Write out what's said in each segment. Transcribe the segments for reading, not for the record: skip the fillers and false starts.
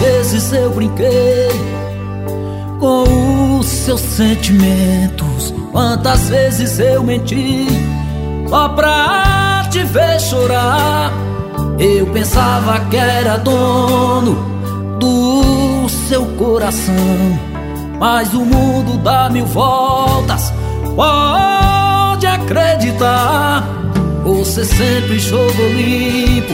vezes eu brinquei com os seus sentimentos, quantas vezes eu menti só pra te ver chorar. Eu pensava que era dono do seu coração, mas o mundo dá mil voltas, pode acreditar. Você sempre jogou limpo,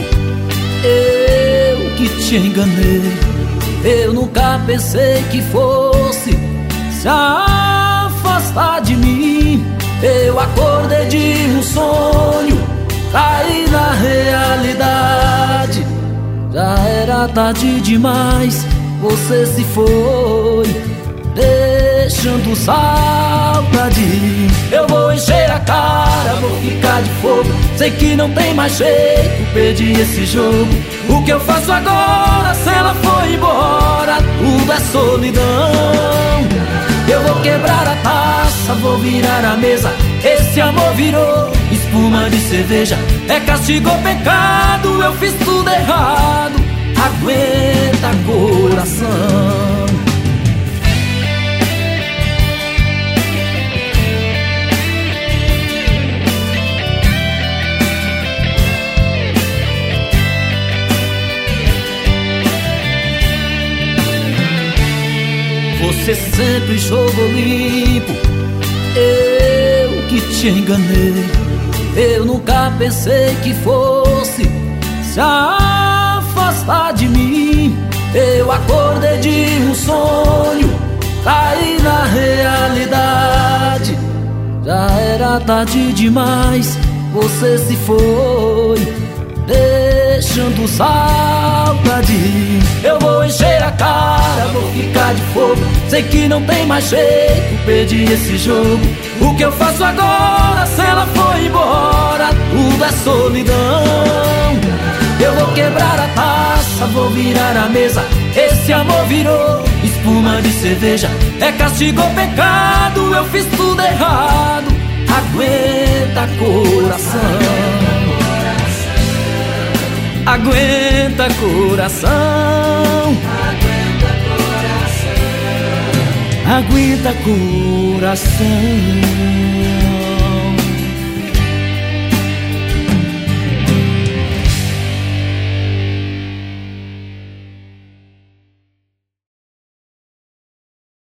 eu que te enganei. Eu nunca pensei que fosse se afastar de mim. Eu acordei de um sonho, caí na realidade. Já era tarde demais, você se foi, deixando saudade. Eu vou encher a cara, vou ficar de fogo. Sei que não tem mais jeito, perdi esse jogo. O que eu faço agora, se ela foi embora, tudo é solidão. Eu vou quebrar a taça, vou virar a mesa. Esse amor virou espuma de cerveja. É castigo ou pecado, eu fiz tudo errado. Aguenta, coração. Você sempre jogou limpo, eu que te enganei. Eu nunca pensei que fosse se afastar de mim. Eu acordei de um sonho, caí na realidade. Já era tarde demais, você se foi, deixando saudade. Eu vou encher a cara, vou ficar de fogo. Sei que não tem mais jeito, perdi esse jogo. O que eu faço agora, se ela foi embora, tudo é solidão. Eu vou quebrar a taça, vou virar a mesa. Esse amor virou espuma de cerveja. É castigo ou pecado, eu fiz tudo errado. Aguenta, coração. Aguenta, coração. Aguenta, coração.